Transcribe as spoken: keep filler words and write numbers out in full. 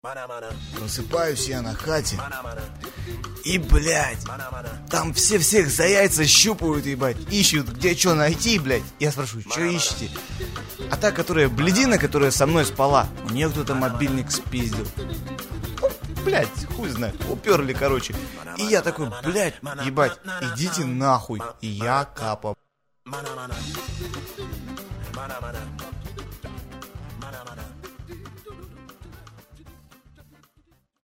Просыпаюсь я на хате. И, блядь, там все всех за яйца щупают, ебать. Ищут, где что найти, блядь. Я спрашиваю, что ищете? А та, которая блядина, которая со мной спала, у нее кто-то мобильник спиздил. Ну, блядь, хуй знает. Уперли, короче. И я такой, блядь, ебать, идите нахуй. И я капа.